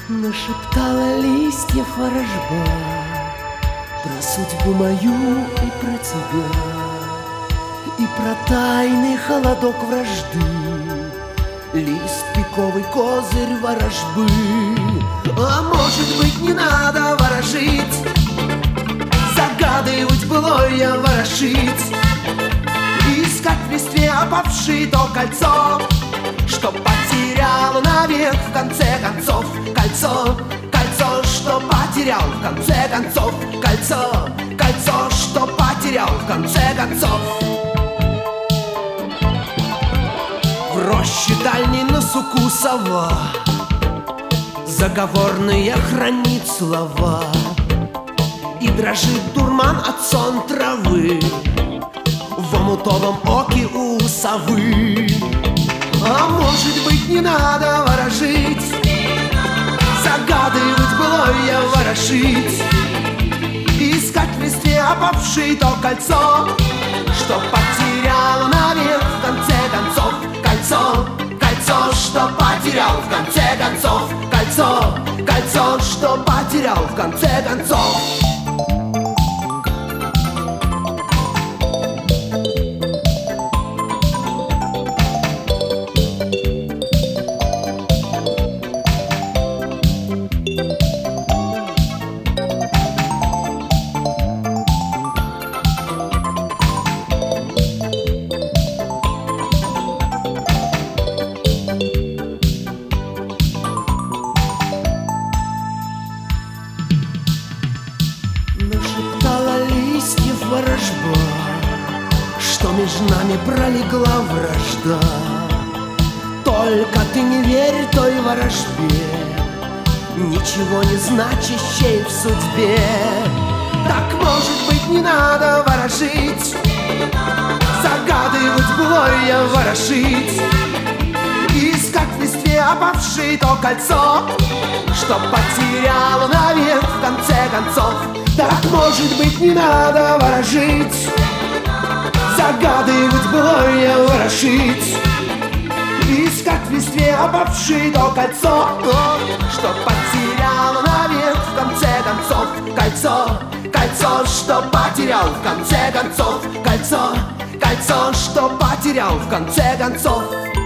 Нашептала листьев ворожба про судьбу мою и про тебя, и про тайный холодок вражды, лист пиковый козырь ворожбы. А может быть, не надо ворожить, загадывать былое ворошить, искать в листве опавшее то кольцо, что потерял навек в конце концов. Кольцо, кольцо, что потерял в конце концов. Кольцо, кольцо, что потерял в конце концов. В роще дальней на суку сова заговорные хранит слова, и дрожит дурман от сон травы в омутовом оке у совы. А может быть, не надо ворожить, загадывать былое ворошить, искать в листве опавшее то кольцо, что потерял навек в конце концов. Кольцо, кольцо, что потерял в конце концов. Кольцо, кольцо, что потерял в конце концов. Нашептала листьев ворожба, что между нами пролегла вражда. Только ты не верь той ворожбе, ничего не значащей в судьбе. Так, может быть, не надо ворожить, загадывать былое ворошить, искать в листве опавшее то кольцо, что потерял навек в конце концов. Так, может быть, не надо ворожить, загадывать былое ворошить, искать в листве опавшее то кольцо, что потерял навек в конце концов. Кольцо, кольцо, что потерял в конце концов. Кольцо, кольцо, что потерял в конце концов.